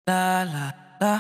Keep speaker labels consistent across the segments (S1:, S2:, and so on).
S1: La la la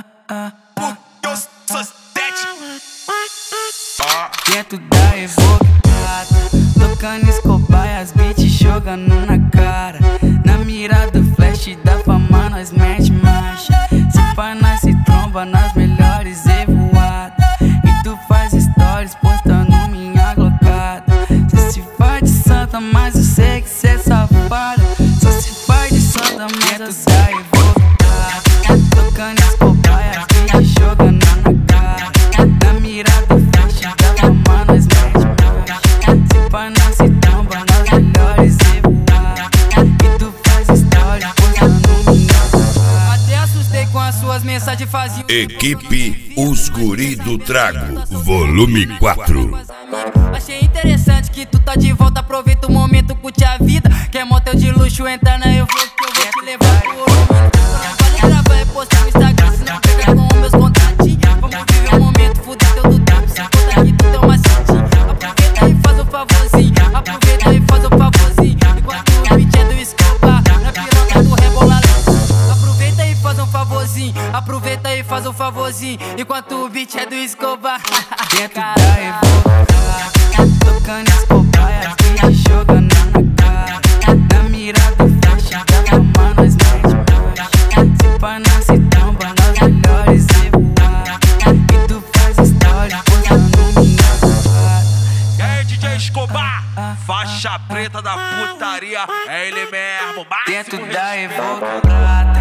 S1: Dentro da evocada, tocando escobar, as beats jogando na cara. Na mira do flash da fama nós mete marcha. Se pá nós se tromba nas melhores evoadas. E tu faz stories postando minha glocada. Cê se faz de santa, mas eu sei que cê é safada. Só se faz de santa, mas eu sei da evocada, tocando escobar, as beats jogando na cara. Na mira do flash da fama nós mete marcha. Se pá nós se tromba nas melhores evoadas. E tu faz stories postando minha glocada. Até assustei com as suas mensagens, fazia
S2: Equipe Os Guri do Trago, volume 4.
S1: Achei interessante que tu tá de volta, aproveita o momento, curte a vida. Quer motel de luxo, entra na eu vou que eu vou te levar pro momento. Vale gravar e postar no Instagram, se não pegar com meus contatinhos. Vamos viver o momento, fuder teu do tempo, se conta que tu tem uma setinha. Aproveita e faz um favorzinho, aproveita e faz um favorzinho. Enquanto o beat é do Escobar, na piroca do rebola. Aproveita e faz um favorzinho, aproveita e faz um favorzinho. Enquanto o beat é do Escobar. Dentro da evocada, tocando escobar, as beats jogando na cara. Na mira do flash da fama nós mete marcha. Se pá nós se tromba nas melhores evoadas. E tu faz história postando minha glocada.
S3: E aí, DJ Escobar, faixa preta da putaria, é ele mesmo.
S1: Dentro da evocada.